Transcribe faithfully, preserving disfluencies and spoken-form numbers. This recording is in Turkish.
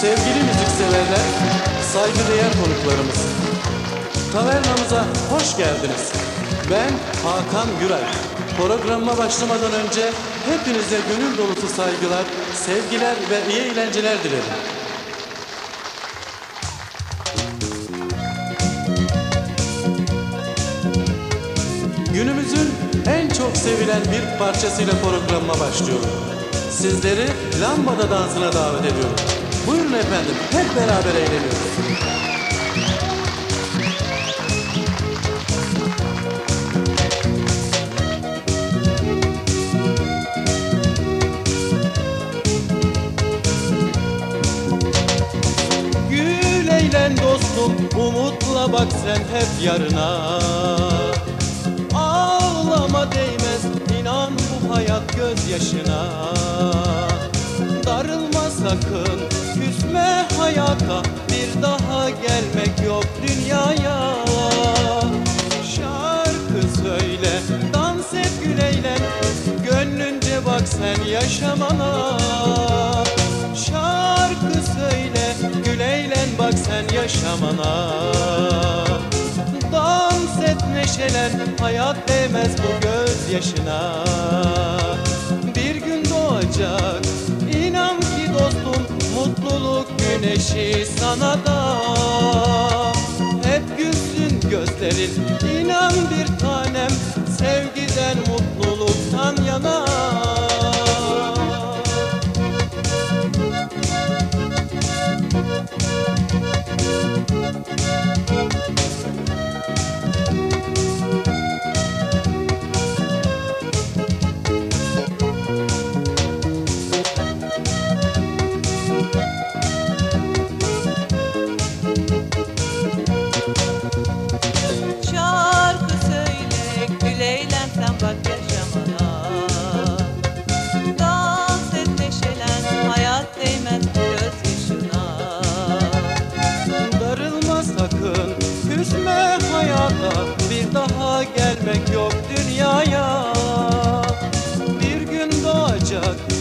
Sevgili müzikseverler, saygıdeğer konuklarımız, tavernamıza hoş geldiniz. Ben Hakan Güray. Programıma başlamadan önce hepinize gönül dolusu saygılar, sevgiler ve iyi eğlenceler dilerim. Günümüzün en çok sevilen bir parçasıyla programıma başlıyorum. Sizleri lambada dansına davet ediyorum. Buyurun efendim, hep beraber eğleniyoruz. Gül eğlen dostum, umutla bak sen hep yarına. Ağlama değmez, inan bu hayat gözyaşına. Darılma sakın, küsme hayata, bir daha gelmek yok dünyaya. Şarkı söyle, dans et, gül eğlen, gönlünce bak sen yaşamana. Şarkı söyle, gül eğlen, bak sen yaşamana. Dans et, neşelen, hayat değmez bu gözyaşına. Bir gün doğacak, İnan ki dostum, mutluluk güneşi sana da. Hep gülsün gözlerin, inan bir tanem, sevgiden mutluluktan yana. Küsme hayata, bir daha gelmek yok dünyaya. Bir gün doğacak,